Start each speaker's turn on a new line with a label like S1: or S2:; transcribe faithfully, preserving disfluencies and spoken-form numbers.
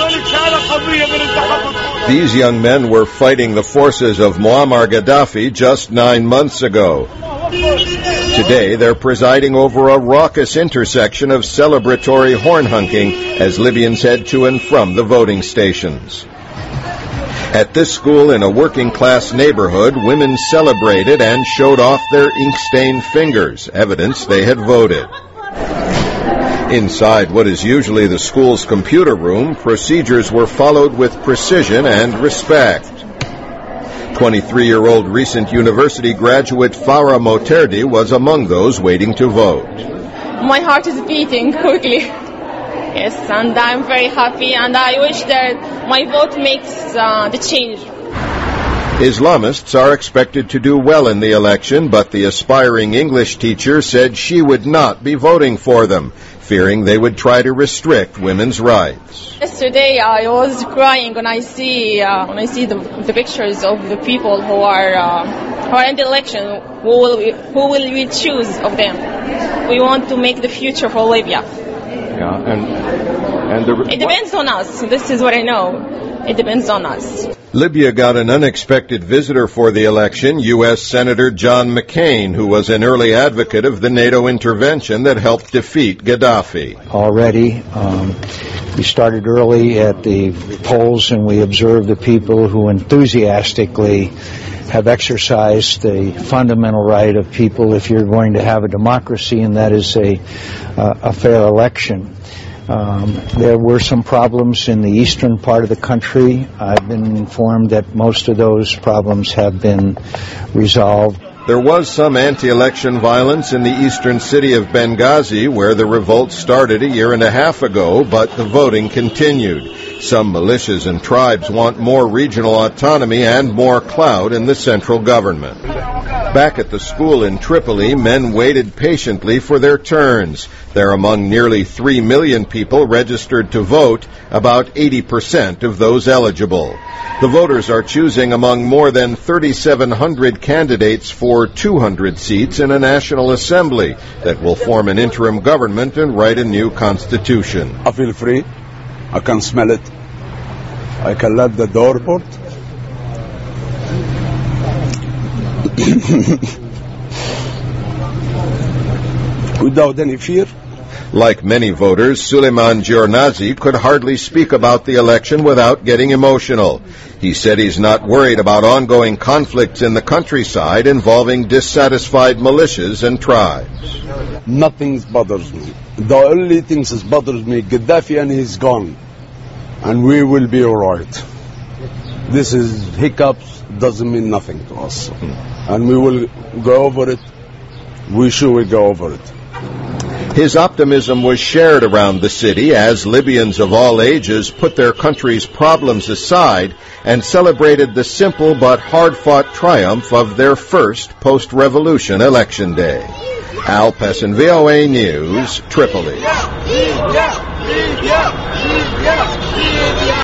S1: These young men were fighting the forces of Muammar Gaddafi just nine months ago. Today, they're presiding over a raucous intersection of celebratory horn honking as Libyans head to and from the voting stations. At this school in a working-class neighborhood, women celebrated and showed off their ink-stained fingers, evidence they had voted. Inside what is usually the school's computer room, procedures were followed with precision and respect. twenty-three-year-old recent university graduate Farah Moterdi was among those waiting to vote.
S2: My heart is beating quickly. Yes, and I'm very happy, and I wish that my vote makes uh, the change.
S1: Islamists are expected to do well in the election, but the aspiring English teacher said she would not be voting for them, fearing they would try to restrict women's rights.
S2: Yesterday I was crying when I see uh, when I see the, the pictures of the people who are uh, who are in the election. Who will we, who will we choose of them? We want to make the future for Libya.
S1: Yeah, and and the
S2: it depends on us. This is what I know. It depends on us.
S1: Libya got an unexpected visitor for the election, U S Senator John McCain, who was an early advocate of the NATO intervention that helped defeat Gaddafi.
S3: Already, um, we started early at the polls, and we observed the people who enthusiastically have exercised the fundamental right of people if you're going to have a democracy, and that is a, uh, a fair election. Um, there were some problems in the eastern part of the country. I've been informed that most of those problems have been resolved.
S1: There was some anti-election violence in the eastern city of Benghazi, where the revolt started a year and a half ago, but the voting continued. Some militias and tribes want more regional autonomy and more clout in the central government. Back at the school in Tripoli, men waited patiently for their turns. They're among nearly three million people registered to vote, about eighty percent of those eligible. The voters are choosing among more than thirty-seven hundred candidates for two hundred seats in a national assembly that will form an interim government and write a new constitution.
S4: I feel free. I can smell it. I can let the doorboard. Without any fear.
S1: Like many voters, Suleiman Giornazi could hardly speak about the election without getting emotional. He said he's not worried about ongoing conflicts in the countryside involving dissatisfied militias and tribes.
S4: Nothing bothers me. The only thing that bothers me, Gaddafi, and he's gone. And we will be all right. This is hiccups, doesn't mean nothing to us. And we will go over it. We sure will go over it.
S1: His optimism was shared around the city as Libyans of all ages put their country's problems aside and celebrated the simple but hard-fought triumph of their first post-revolution election day. Al Pessin, V O A News, Tripoli.